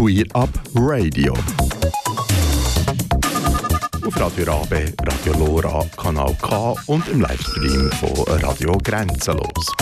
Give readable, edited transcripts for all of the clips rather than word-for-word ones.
Queer Up Radio. Auf Radio Rabe, Radio Lora, Kanal K und im Livestream von Radio Grenzenlos.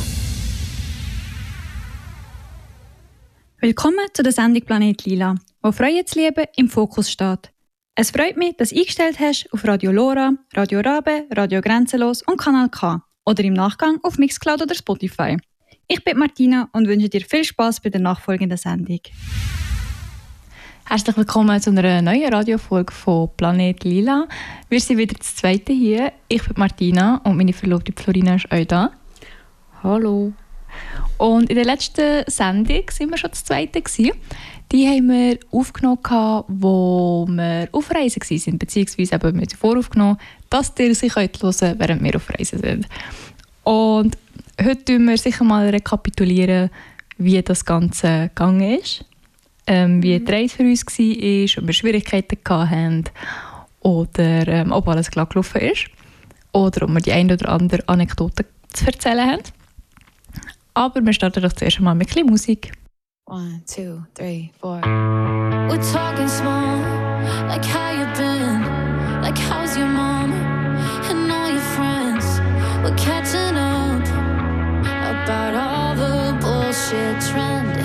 Willkommen zu der Sendung Planet Lila, wo Freude zu lieben im Fokus steht. Es freut mich, dass du eingestellt hast auf Radio Lora, Radio Rabe, Radio Grenzenlos und Kanal K oder im Nachgang auf Mixcloud oder Spotify. Ich bin Martina und wünsche dir viel Spass bei der nachfolgenden Sendung. Herzlich willkommen zu einer neuen Radiofolge von Planet Lila. Wir sind wieder das zweite hier. Ich bin Martina und meine Verlobte Florina ist auch da. Hallo. Und in der letzten Sendung waren wir schon das zweite. Die haben wir aufgenommen, wo wir auf Reisen waren, beziehungsweise haben wir sie voraufgenommen, dass ihr sie hören könnt, während wir auf Reisen sind. Und heute tun wir sicher mal rekapitulieren, wie das Ganze gegangen ist. Wie die Reise für uns war, ob wir Schwierigkeiten hatten oder ob alles klar gelaufen ist. Oder ob wir die eine oder andere Anekdote zu erzählen haben. Aber wir starten doch zuerst mal mit ein bisschen Musik. 1, 2, 3, 4. We're talking small, like how you been, like how's your mom and all your friends. We're catching up about all the bullshit trending.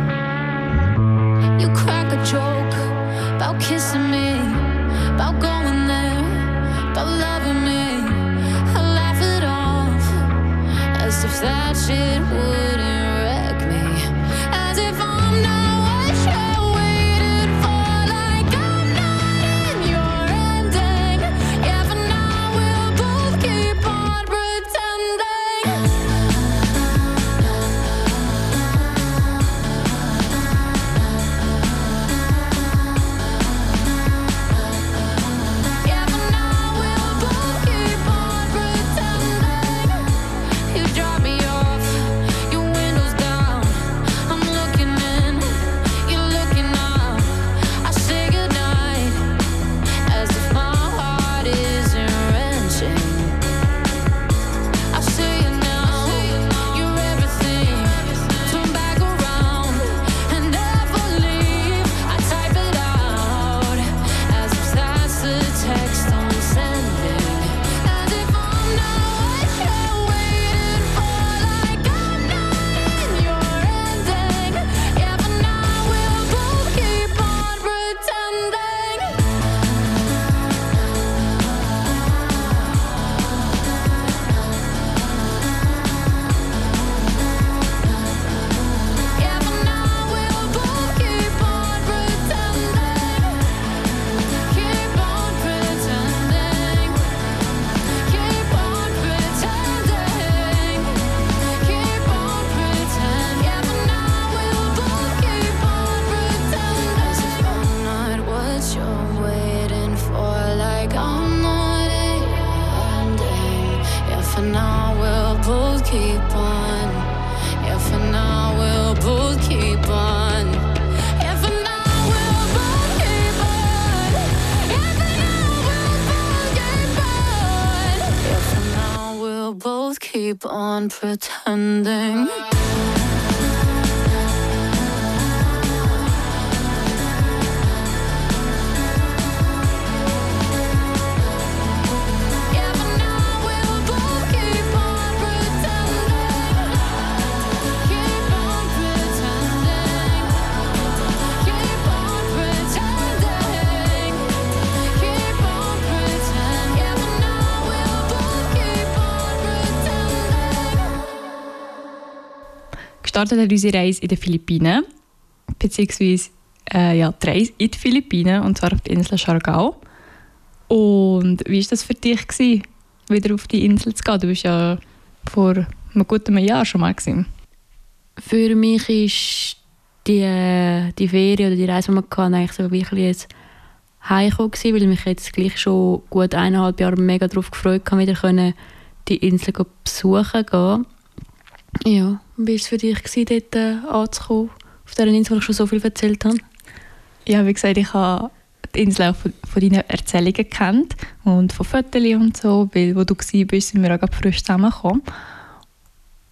You crack a joke about kissing me, about going there, about loving me. I laugh it off as if that shit wouldn't wreck me. As if I'm not what you're waiting for, like I'm not in your ending. Yeah, for now we'll both keep on pretending. Yeah, for now we'll both keep on pretending. You drop me off, your windows down. I'm looking in, you're looking up. I say goodnight, as if my heart isn't wrenching. I see you now, you're everything. Turn back around and never leave. I type it out, as if that's the text I'm sending. As if I'm not what you're waiting for, like I'm not in your ending. Yeah, for now we'll both keep on pretending. Yeah, for now we'll both keep on pretending. Keep on pretending. Keep on pretending. Keep on pretending. Yeah, for now we'll both keep on pretending. As if I'm not what you're waiting for, like I'm not in your ending. Yeah, for now we'll both keep on. Yeah, for now we'll both keep on. Yeah, for now we'll both keep on. Yeah, for now we'll both keep on. Yeah, for now we'll both keep on pretending. Yeah, for now we'll both keep on pretending. Keep on pretending. Keep on pretending. Keep on pretending. Yeah, for now we'll both keep on pretending. Gestartet hat unsere Reise in den Philippinen, beziehungsweise die Reise in die Philippinen, und zwar auf die Insel Siargao. Und wie war das für dich, wieder auf die Insel zu gehen? Du warst ja vor einem guten Jahr schon mal. Für mich ist die Ferien oder die Reise, die wir hatten, eigentlich so wirklich jetzt heimgekommen gewesen, weil ich mich jetzt gleich schon gut 1,5 Jahre mega darauf gefreut habe, wieder die Insel besuchen gehen. Ja, wie war es für dich, dort anzukommen, auf dieser Insel, wo ich schon so viel erzählt habe? Ja, wie gesagt, ich habe die Insel auch von deinen Erzählungen gekannt und von Fotos und so, weil wo du warst, sind wir auch frisch zusammengekommen.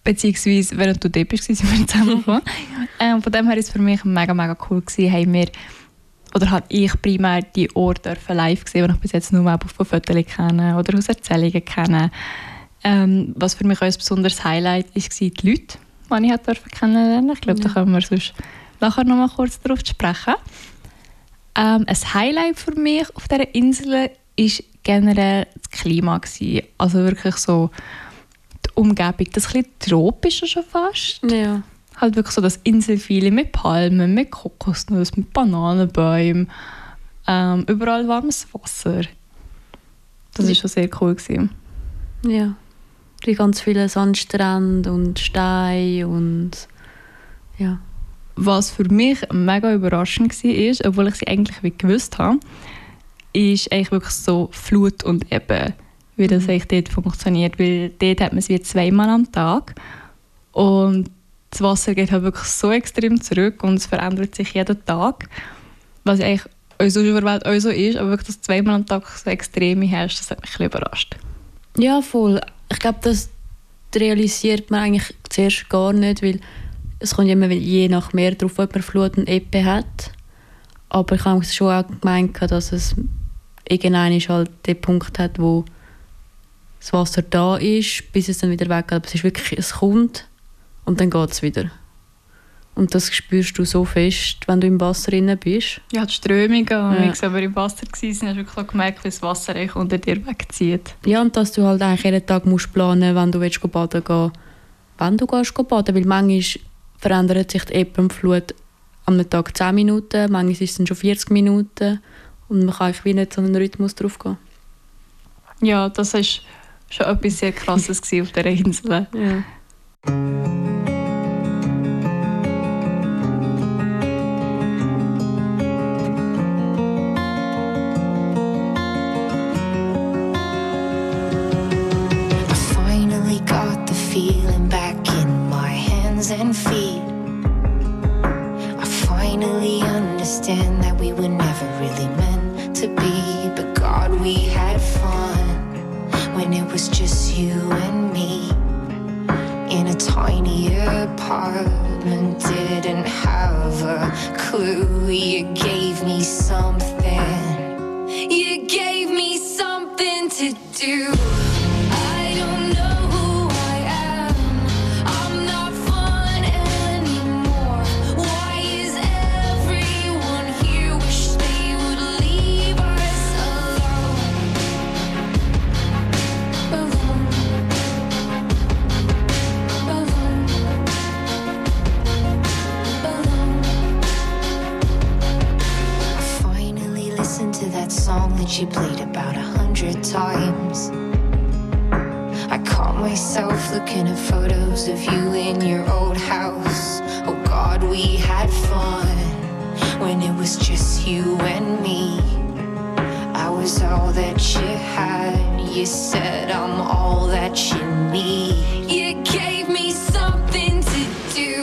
beziehungsweise während du dort bist, sind wir zusammengekommen. Von dem her war es für mich mega, mega cool gewesen, haben wir, oder habe ich primär die Orte live gesehen, die ich bis jetzt nur von Fotos kenne oder aus Erzählungen kenne. Was für mich auch ein besonderes Highlight war, die Leute, die ich kennenlernen durfte. Ich glaube, da können wir sonst nachher noch mal kurz darauf sprechen. Ein Highlight für mich auf dieser Insel war generell das Klima. Also wirklich so die Umgebung, das ein bisschen tropischer schon fast. Ja. Halt wirklich so das Inselfeeling mit Palmen, mit Kokosnuss, mit Bananenbäumen. Überall warmes Wasser. Das war schon sehr cool gewesen. Ja. Die ganz vielen Sandstrände und Steine und ja. Was für mich mega überraschend war, obwohl ich sie eigentlich wie gewusst habe, ist eigentlich wirklich so Flut und Ebbe, wie das eigentlich dort funktioniert. Weil dort hat man es wie 2-mal am Tag und das Wasser geht halt wirklich so extrem zurück und es verändert sich jeden Tag. Was eigentlich in unserer Welt auch so ist, aber wirklich, dass 2-mal am Tag so extreme herrscht, das hat mich ein bisschen überrascht. Ja, voll. Ich glaube, das realisiert man eigentlich zuerst gar nicht, weil es kommt immer je nach Meer drauf, ob man Flut und Ebbe hat. Aber ich habe schon auch gemeint, dass es irgendwann halt den Punkt hat, wo das Wasser da ist, bis es dann wieder weggeht. Aber es ist wirklich, es kommt und dann geht es wieder. Und das spürst du so fest, wenn du im Wasser drin bist. Ja, die Strömungen, als wir im Wasser waren, hast du wirklich so gemerkt, wie das Wasser unter dir wegzieht. Ja, und dass du halt eigentlich jeden Tag musst planen, wenn du baden gehen willst, wenn du gehst baden. Weil manchmal verändert sich die Ebbe und Flut am Tag 10 Minuten, manchmal ist es dann schon 40 Minuten. Und man kann eigentlich wie nicht so einen Rhythmus drauf gehen. Ja, das war schon etwas sehr Krasses auf dieser Insel. Ja. Feeling back in my hands and feet. I finally understand that we were never really meant to be. But God, we had fun when it was just you and me. In a tiny apartment, didn't have a clue. You gave me something. You gave me something to do. I don't know. Song that you played about 100 times. I caught myself looking at photos of you in your old house. Oh God, we had fun when it was just you and me. I was all that you had. You said I'm all that you need. You gave me something to do.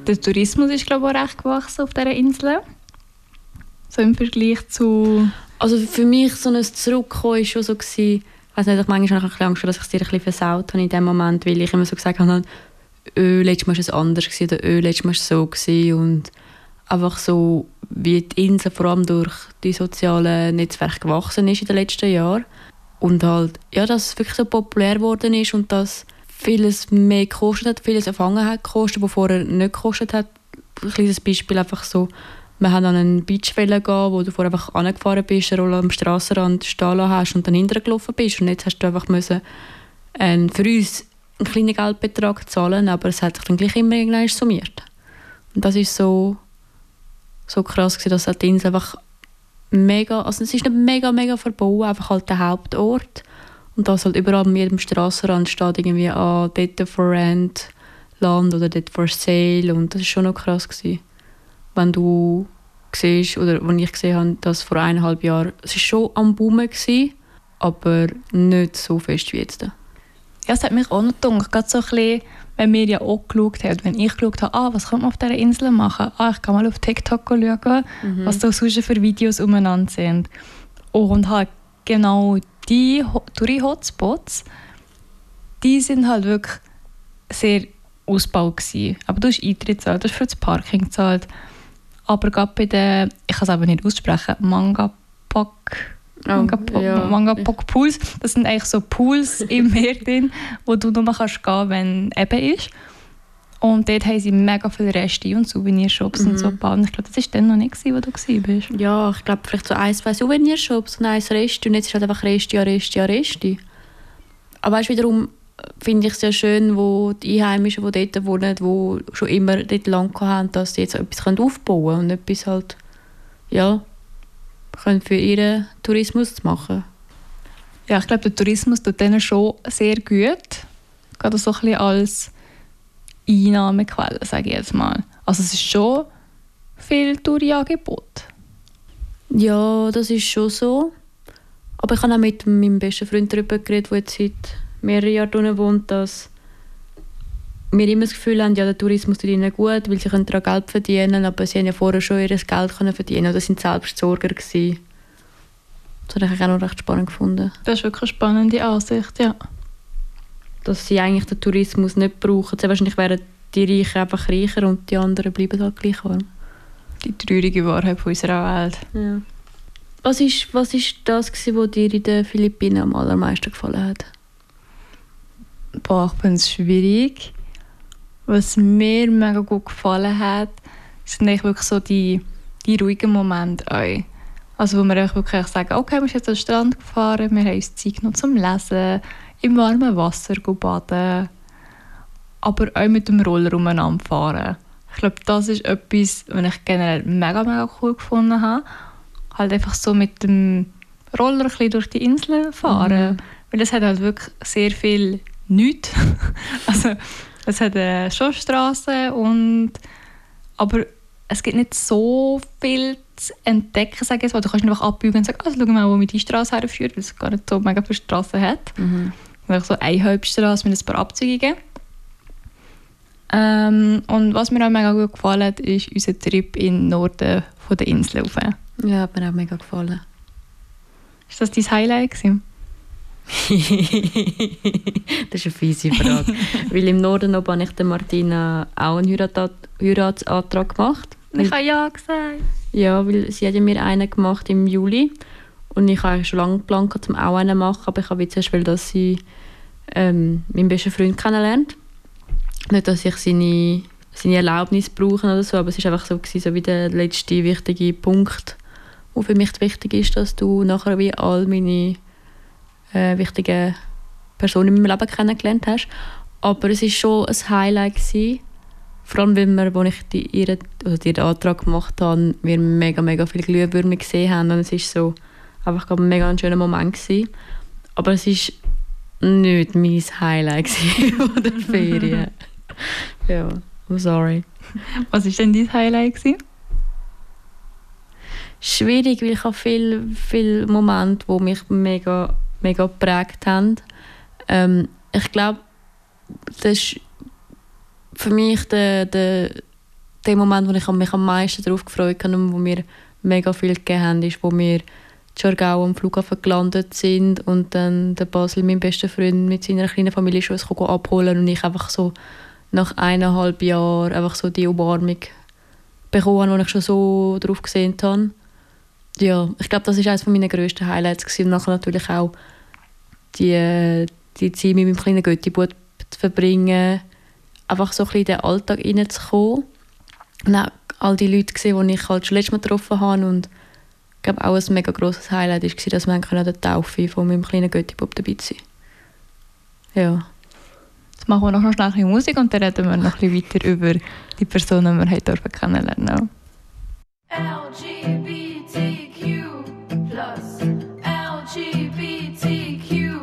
Der Tourismus ist, glaube ich, auch recht gewachsen auf dieser Insel. So im Vergleich zu... Also für mich so ein Zurückkommen war schon so, ich weiß nicht, manchmal habe ich Angst, dass ich es dir ein bisschen versaut habe in dem Moment, weil ich immer so gesagt habe, letztes Mal war es anders oder letztes Mal war es so gewesen. Und einfach so, wie die Insel vor allem durch die sozialen Netzwerke gewachsen ist in den letzten Jahren. Und halt, ja, dass es wirklich so populär geworden ist und dass vieles mehr gekostet hat, vieles erfangen hat gekostet, was vorher nicht gekostet hat. Ein kleines Beispiel einfach so, wir haben an einen Beachwelle gehen, wo du vorher einfach angefahren bist, eine Rolle am Strassenrand stehen lassen hast und dann hintergelaufen bist. Und jetzt hast du einfach müssen, für uns einen kleinen Geldbetrag zahlen, aber es hat sich dann gleich immer irgendwann summiert. Und das ist so krass gewesen, dass die Insel einfach mega, also es ist nicht mega verbaut, einfach halt der Hauptort. Und das halt überall an jedem Strassenrand steht irgendwie dort for rent Land oder dort for sale. Und das ist schon noch krass gewesen. Wenn du siehst, oder wenn ich gesehen habe, dass vor 1,5 Jahren, es war schon am Boomen gewesen, aber nicht so fest wie jetzt. Ja, es hat mich auch noch gedacht, gerade so ein bisschen, wenn wir ja auch geschaut haben, wenn ich geschaut habe, was kann man auf dieser Insel machen? Ich kann mal auf TikTok schauen, was da sonst für Videos umeinander sind. Und halt genau die Touri-Hotspots, die sind halt wirklich sehr ausgebaut gewesen. Aber du hast Eintritt gezahlt, du hast für das Parking gezahlt. Aber gerade bei den, ich kann es aber nicht aussprechen, Mangapok Pools, das sind eigentlich so Pools im Meer drin, wo du nur kannst gehen, wenn eben ist. Und dort haben sie mega viele Reste und Souvenirshops und so gebaut. Ich glaube, das war dann noch nicht, wo du warst. Ja, ich glaube vielleicht so 1-2 Souvenirshops und 1 Reste. Und jetzt ist halt einfach Reste. Aber weißt, wiederum finde ich es sehr schön, wo die Einheimischen, die dort wohnen, die schon immer dort lang haben, dass sie jetzt etwas aufbauen können und etwas halt, ja, können für ihren Tourismus machen. Ja, ich glaube, der Tourismus tut denen schon sehr gut. Gerade so ein bisschen als Einnahmequelle, sage ich jetzt mal. Also es ist schon viel Touri-Angebot. Ja, das ist schon so. Aber ich habe auch mit meinem besten Freund darüber geredet, der jetzt seit mehreren Jahren drinnen wohnt, dass wir immer das Gefühl haben, ja, der Tourismus tut ihnen gut, weil sie können daran Geld verdienen, aber sie haben ja vorher schon ihr Geld verdienen oder sind Selbstsorger gewesen. Das habe ich auch noch recht spannend gefunden. Das ist wirklich eine spannende Ansicht, ja. Dass sie eigentlich den Tourismus nicht brauchen. Sehr wahrscheinlich wären die Reichen einfach reicher und die anderen bleiben halt gleich arm. Die traurige Wahrheit von unserer Welt. Ja. Was ist das, was dir in den Philippinen am allermeisten gefallen hat? Boah, ich finde es schwierig. Was mir mega gut gefallen hat, sind eigentlich wirklich so die ruhigen Momente auch. Also wo wir wirklich sagen, okay, wir sind jetzt an den Strand gefahren, wir haben uns Zeit genommen zum Lesen, im warmen Wasser baden, aber auch mit dem Roller umeinander fahren. Ich glaube, das ist etwas, was ich generell mega cool gefunden habe. Halt einfach so mit dem Roller ein bisschen durch die Insel fahren. Weil es hat halt wirklich sehr viel nichts. Also es hat schon Strassen aber es gibt nicht so viel zu entdecken, sage ich jetzt mal. Du kannst einfach abbiegen und sagen, schau mal, wo mir die Straße herführt, weil es gar nicht so mega viele Strassen hat. So eine Hauptstraße mit ein paar Abzweigungen. Und was mir auch mega gut gefallen hat, ist unser Trip in den Norden von der Insel rauf. Ja, hat mir auch mega gefallen. Ist das dein Highlight gewesen? Das ist eine fiese Frage. Weil im Norden oben habe ich der Martina auch einen Heiratsantrag gemacht. Ich habe ja gesagt. Ja, weil sie hat ja mir einen gemacht im Juli. Und ich habe schon lange geplant, um auch einen zu machen. Aber ich habe zuerst will, dass sie meinen besten Freund kennenlernt. Nicht, dass ich seine Erlaubnis brauche oder so, aber es war einfach so, so wie der letzte wichtige Punkt, der für mich wichtig ist, dass du nachher wie all meine wichtigen Personen in meinem Leben kennengelernt hast. Aber es war schon ein Highlight gewesen. Vor allem, weil wir, als ich ihr den Antrag gemacht habe, wir mega viele Glühwürmer gesehen haben. Und es war so einfach ein mega schöner Moment gewesen. Aber es war nicht mein Highlight von der Ferien. Ja, I'm sorry. Was war denn dein Highlight gewesen? Schwierig, weil ich habe viele Momente, die mich mega geprägt haben. Ich glaube, das ist für mich der der Moment, wo ich mich am meisten darauf gefreut habe und wo mir mega viel gegeben haben, ist, wo wir in Aargau am Flughafen gelandet sind und dann der Basil, mein bester Freund, mit seiner kleinen Familie schon abholen und ich einfach so nach 1,5 Jahren einfach so die Umarmung bekommen, wo ich schon so drauf gesehen habe. Ja, ich glaube, das war eines meiner grössten Highlights gewesen. Und nachher natürlich auch die Zeit mit meinem kleinen Götti-Bub zu verbringen, einfach so ein bisschen in den Alltag reinzukommen. Und auch all die Leute gesehen, die ich halt schon letztes Mal getroffen habe. Und ich glaube, auch ein mega grosses Highlight war, dass wir an der Taufe von meinem kleinen Götti-Bub dabei sein. Ja. Jetzt machen wir noch schnell ein bisschen Musik und dann reden wir noch ein bisschen weiter über die Personen, die wir heute kennenlernen. LGBTQ+, LGBTQ+,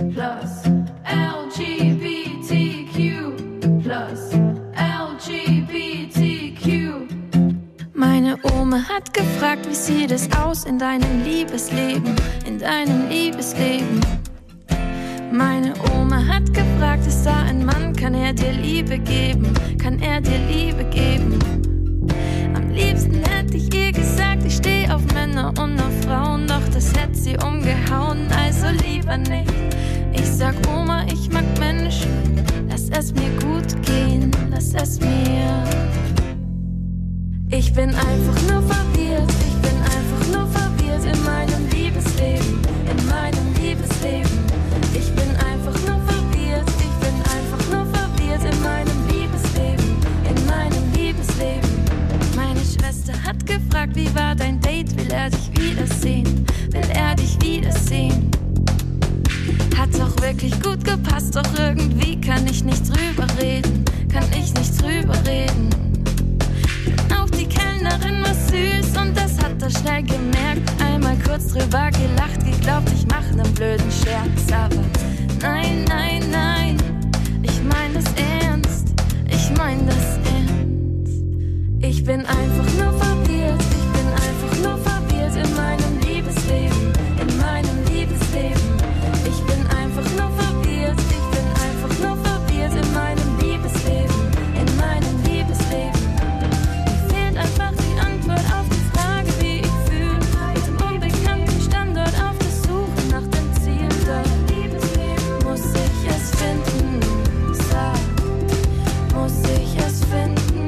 LGBTQ+. Meine Oma hat gefragt, wie sieht es aus in deinem Liebesleben, in deinem Liebesleben. Meine Oma hat gefragt, ist da ein Mann, kann er dir Liebe geben, kann er dir Liebe geben? Am liebsten hätte ich ihr gesagt, ich stehe auf Männer und auf Frauen, doch das hätte sie umgehauen, also lieber nicht. Ich sag Oma, ich mag Menschen, lass es mir gut gehen, lass es mir. Ich bin einfach nur verwirrt, ich bin einfach nur verwirrt in meinem Liebesleben, in meinem Liebesleben. Ich bin einfach nur verwirrt, ich bin einfach nur verwirrt in meinem Liebesleben, in meinem Liebesleben. Meine Schwester hat gefragt, wie war dein Date, will er dich wiedersehen, will er dich wiedersehen. Hat doch wirklich gut gepasst, doch irgendwie kann ich nicht drüber reden, kann ich nicht drüber reden. Auch die Kellnerin war süß und das hat er schnell gemerkt. Einmal kurz drüber gelacht, geglaubt, ich mach nen blöden Scherz. Aber nein, nein, nein, ich mein das ernst, ich mein das ernst. Ich bin einfach nur verwirrt, ich bin einfach nur verwirrt in meinem Liebesleben, in meinem Liebesleben. Ich bin einfach nur verwirrt, ich bin einfach nur verwirrt in meinem Liebesleben, in meinem Liebesleben. Einfach die Antwort auf die Frage, wie ich fühle. Mit dem unbekannten Standort auf der Suche nach dem Ziel. Doch muss ich es finden, sag, muss ich es finden.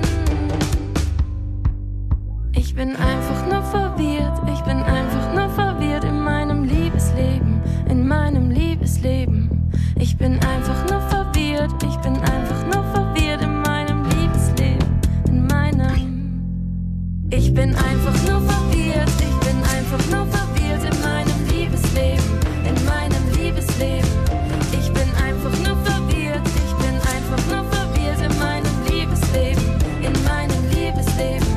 Ich bin einfach nur verwirrt, ich bin einfach nur verwirrt in meinem Liebesleben, in meinem Liebesleben. Ich bin einfach nur verwirrt, ich bin einfach nur verwirrt in meinem Liebesleben, in meinem. Ich bin einfach nur verwirrt, ich bin einfach nur verwirrt in meinem Liebesleben, in meinem Liebesleben. Ich bin einfach nur verwirrt, ich bin einfach nur verwirrt in meinem Liebesleben, in meinem Liebesleben.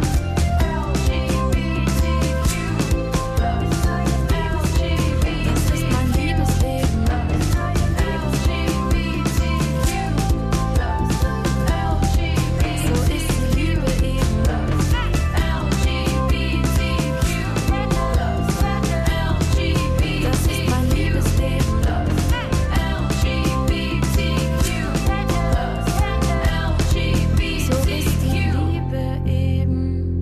Das ist mein Liebesleben. So ist die Liebe eben. Das ist mein Liebesleben. So ist die Liebe eben.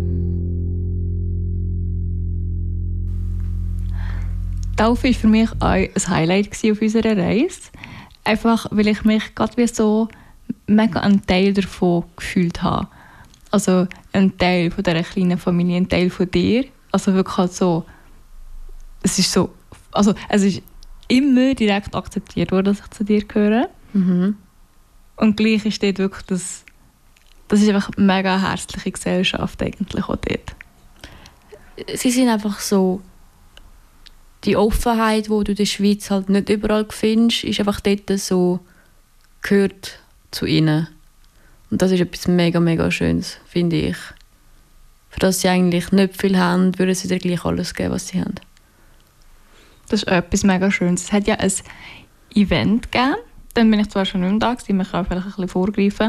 Die Taufe war für mich auch ein Highlight auf unserer Reise. Einfach, weil ich mich gerade wie so mega ein Teil davon gefühlt habe. Also ein Teil von dieser kleinen Familie, ein Teil von dir. Also wirklich halt so, es ist so, also es ist immer direkt akzeptiert worden, dass ich zu dir gehöre. Mhm. Und gleich ist dort wirklich das ist einfach eine mega herzliche Gesellschaft eigentlich auch dort. Sie sind einfach so, die Offenheit, die du in der Schweiz halt nicht überall findest, ist einfach dort so, gehört zu ihnen. Und das ist etwas mega, mega Schönes, finde ich. Für das sie eigentlich nicht viel haben, würden sie dir gleich alles geben, was sie haben. Das ist etwas mega Schönes. Es hat ja ein Event gegeben, dann bin ich zwar schon nicht mehr da gewesen, man kann vielleicht ein bisschen vorgreifen,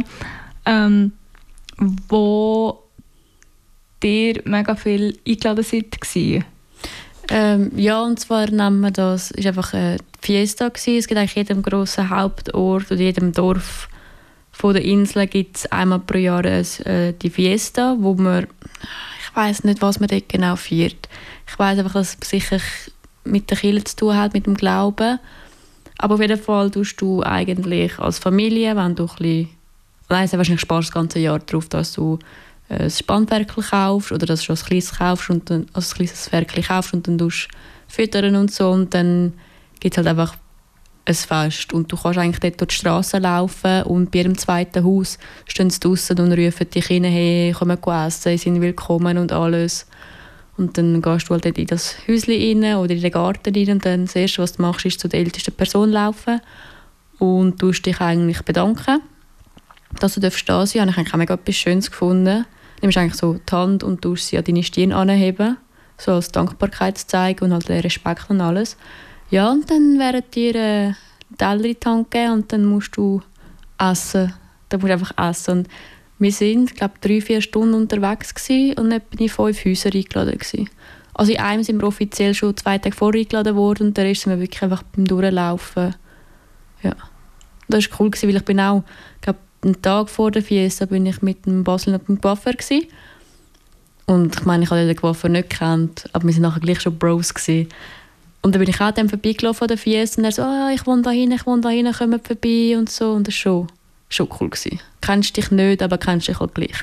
wo dir mega viel eingeladen seid. Ja, und zwar nennen wir das, ist einfach eine Fiesta gewesen. Es gibt eigentlich jedem grossen Hauptort oder jedem Dorf von der Insel gibt es einmal pro Jahr die Fiesta, wo man, ich weiss nicht, was man dort genau feiert. Ich weiss einfach, dass es sicher mit der Kirche zu tun hat, mit dem Glauben. Aber auf jeden Fall tust du eigentlich als Familie, wenn du ein bisschen, wahrscheinlich sparst du das ganze Jahr darauf, dass du ein Spannwerkchen kaufst oder dass du ein kleines kaufst und dann, also ein kleines Werkchen kaufst und dann tust füttern und so, und dann gibt es halt einfach ein Fest und du kannst eigentlich dort durch die Straße laufen und bei jedem zweiten Haus stehen sie draussen und rufen dich rein, hey, komm essen, sie sind willkommen und alles. Und dann gehst du halt dort in das Häuschen rein oder in den Garten rein und dann das Erste, was du machst, ist zu der ältesten Person laufen und du dich eigentlich bedanken, dass du da sein darfst. Ich habe eigentlich auch mega etwas Schönes gefunden. Du nimmst eigentlich so die Hand und tust sie an deine Stirn anheben, so als Dankbarkeitszeichen und halt Respekt und alles. Ja, und dann werden dir einen Teller in die Hand gegeben und dann musst du essen. Dann musst du einfach essen. Und wir waren, glaube ich, 3-4 Stunden unterwegs gewesen und etwa in 5 Häuser eingeladen gewesen. Also in einem sind wir offiziell schon 2 Tage vorher eingeladen worden und der Rest sind wir wirklich einfach beim Durchlaufen. Ja. Das war cool, weil ich bin auch, glaube einen Tag vor der Fiesta bin ich mit dem Basel und dem Coiffeur gewesen. Und ich meine, ich habe den Coiffeur nicht gekannt, aber wir waren nachher gleich schon Bros gewesen. Und dann bin ich auch dann vorbeigelaufen an der Fiesta und er so, ich wohne da hinten, kommt vorbei und so. Und das war schon cool gewesen. Kennst dich nicht, aber kennst dich halt gleich.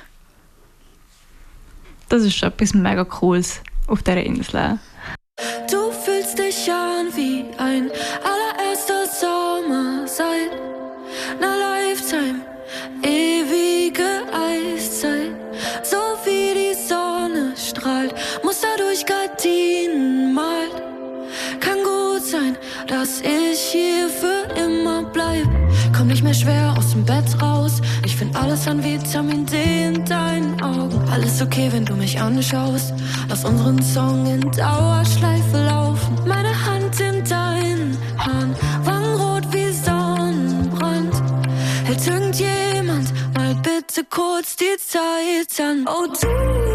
Das ist etwas mega Cooles auf dieser Insel. Du fühlst dich an wie ein allererster Sommer seit einer Lifetime, ewige Eiszeit. So wie die Sonne strahlt, Muster durch Gardinen malt. Kann gut sein, dass ich hier für immer bleib. Komm nicht mehr schwer aus dem Bett raus. Ich find alles an Vitamin D in deinen Augen. Alles okay, wenn du mich anschaust. Lass unseren Song in Dauerschleife laufen. Meine Hand in deinen Haaren, wangenrot wie Sonnenbrand. Hält irgendjemand mal bitte kurz die Zeit an? Oh, du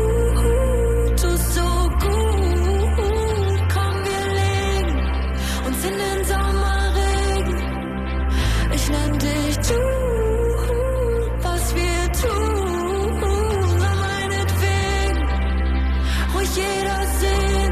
so gut. Komm, wir legen uns in den Sommerregen. Ich nenn dich du, was wir tun, meinetwegen, ruhig jeder sehen.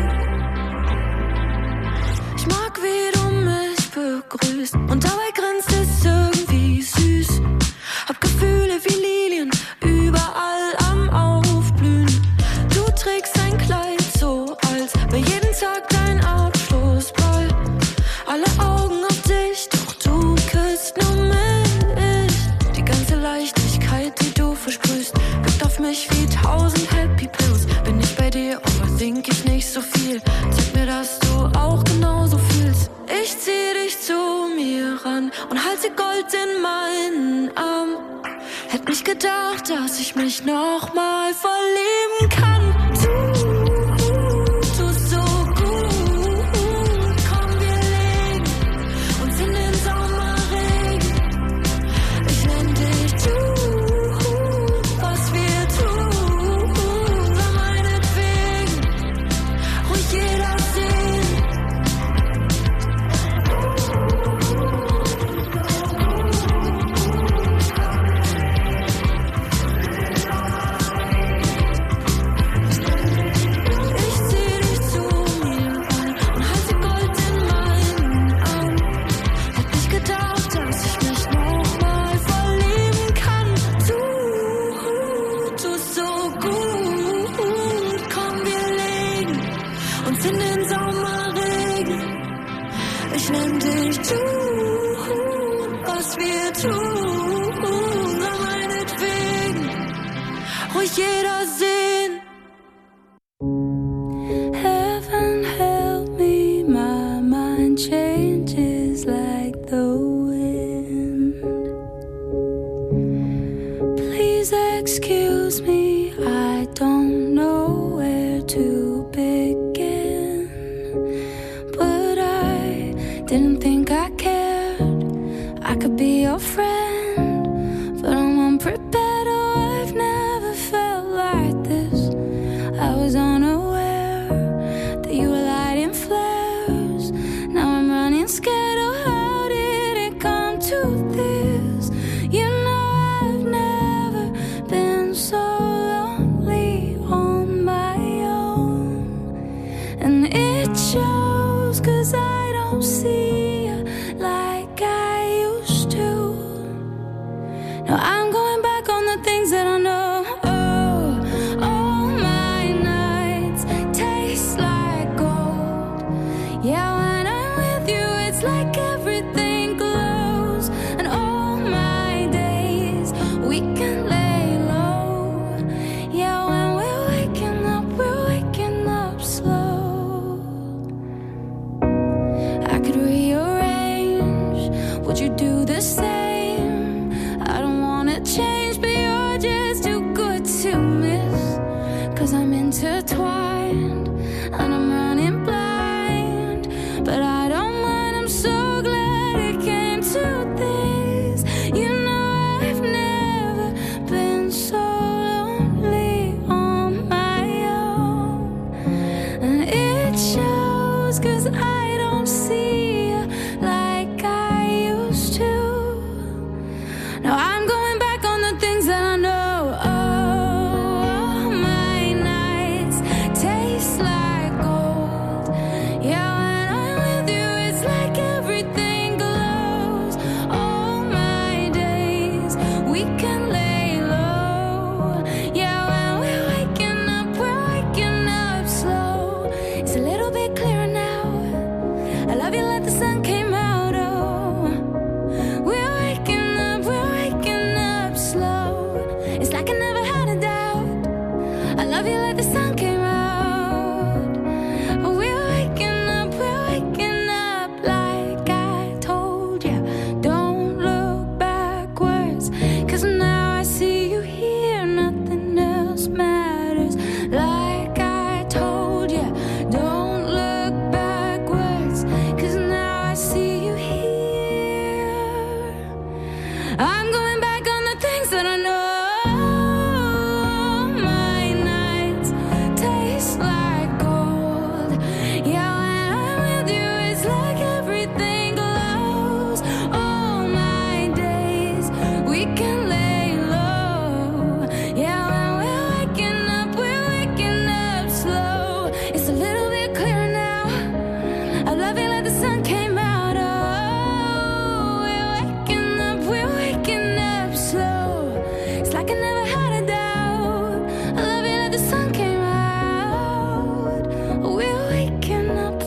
Ich mag, wie du mich begrüßt und dabei grinst es irgendwie süß. Hab Gefühle wie Lilien überall am Aufblühen. Du trägst ein Kleid so, als wär jeden Tag dein Abschlussball. Alle Augen auf dich, doch du küsst nur mich. Die ganze Leichtigkeit, die du versprühst, wirkt auf mich wie 1000 Happy Pills. Bin ich bei dir, overthink ich nicht so viel. Zeig mir, dass du auch genauso fühlst. Ich zieh dich zu mir ran und halte Gold in meinen Arm. Hätt nicht gedacht, dass ich mich noch mal verlieben kann. Du so gut. Komm, wir legen uns in den Sommerregen. Ich nenn dich du, was wir tun, meinetwegen, ruhig jeder sehen. Ich zieh dich zu mir ran und halte Gold in meinen Arm. Hätt nicht gedacht, dass ich mich noch mal verlieben kann. Du so gut. Komm, wir legen uns in den Sommerregen. Ich nenn dich du, was wir tun, meinetwegen, ruhig jeder sehen. Heaven help me, my mind changes like the wind. Please excuse me, I don't know where to begin. But I didn't think I cared. I could be your friend, but I'm unprepared. Oh, I've never felt like this. I was unaware that you were lighting flares. Now I'm running scared. Oh, how did it come to this? You know No, I'm going back on the things that I know. Oh, all my nights taste like gold. Yeah, when I'm with you, it's like everything glows. And all my days, we can lay low. Yeah, when we're waking up slow. I could rearrange. Would you do the same? I don't wanna change, but you're just too good to miss. 'Cause I'm intertwined and I'm running blind. But I don't mind, I'm so glad it came to this. You know I've never been so lonely on my own. And it shows 'cause I don't see you like I used to. No, I'm going back on the things that I know. Oh, my nights taste like gold. Yeah, when I'm with you, it's like everything glows. All my days, we can lay low. Yeah, when we're waking up slow. It's a little bit clearer now. I love you like the sun came out. Oh, we're waking up slow. It's like I never had a doubt. I love you like the sun came out. We're waking up like I told you. Don't look backwards, 'cause now I see you here. Nothing else matters. Like I told you. Don't look backwards, 'cause now I see you here. I'm going back on the things that I know. My nights taste like gold. Yeah, when I'm with you, it's like everything glows. All my days, we can lay low. Yeah, when we're waking up slow. It's a little bit clearer now. I love you like the sun came out. Oh, we're waking up slow. It's like I never had a doubt. I love you like the sun came out. We're waking up.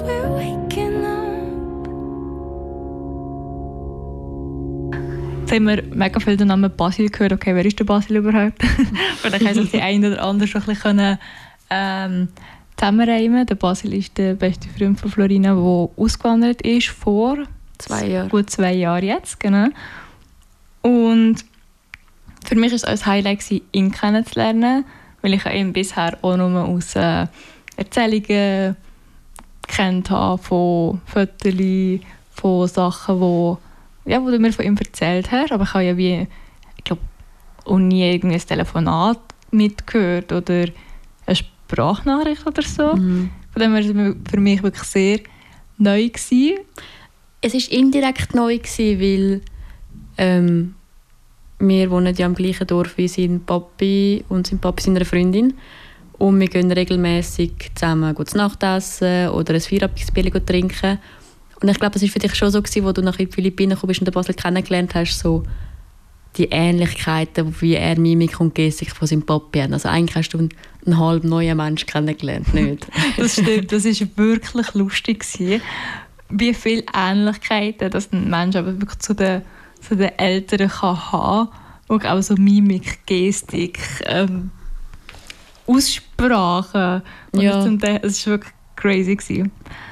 Jetzt haben wir mega viel den Namen Basil gehört. Okay, wer ist der Basil überhaupt? Vielleicht haben sich die einen oder anderen schon ein bisschen zusammenreimen. Der Basil ist der beste Freund von Florina, der ausgewandert ist vor 2 Jahren. gut 2 Jahren jetzt. Genau. Und für mich war es auch ein Highlight, ihn kennenzulernen, weil ich ihn bisher auch nur aus Erzählungen kennt habe, von Fotos, von Sachen, wo du mir von ihm erzählt hast. Aber ich habe ja ich glaube, auch nie irgendwie ein Telefonat mitgehört oder eine Sprachnachricht oder so. Von dem her war es für mich wirklich sehr neu gewesen. Es war indirekt neu, weil wir wohnen ja im gleichen Dorf wie sein Papi und sein Papi seiner Freundin. Und wir gehen regelmäßig zusammen zu Nacht essen oder ein Feierabendbier trinken. Und ich glaube, das war für dich schon so, als du nach den Philippinen gekommen bist und den Basel kennengelernt hast, so die Ähnlichkeiten, wie er Mimik und Gestik von seinem Papi hat. Also eigentlich hast du einen halb neuen Menschen kennengelernt, nicht? Das stimmt, das war wirklich lustig, wie viele Ähnlichkeiten das ein Mensch aber wirklich zu den Eltern kann haben. Und auch so Mimik, Gestik, Aussprache. Ja. Es war wirklich crazy.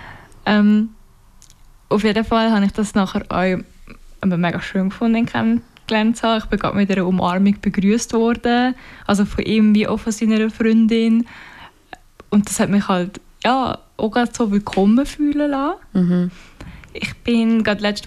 Auf jeden Fall habe ich das nachher auch mega schön gefunden, ihn kennengelernt zu haben. Ich bin gerade mit einer Umarmung begrüßt worden, also von ihm wie auch von seiner Freundin. Und das hat mich halt auch gerade so willkommen fühlen lassen. Ich bin gerade letzte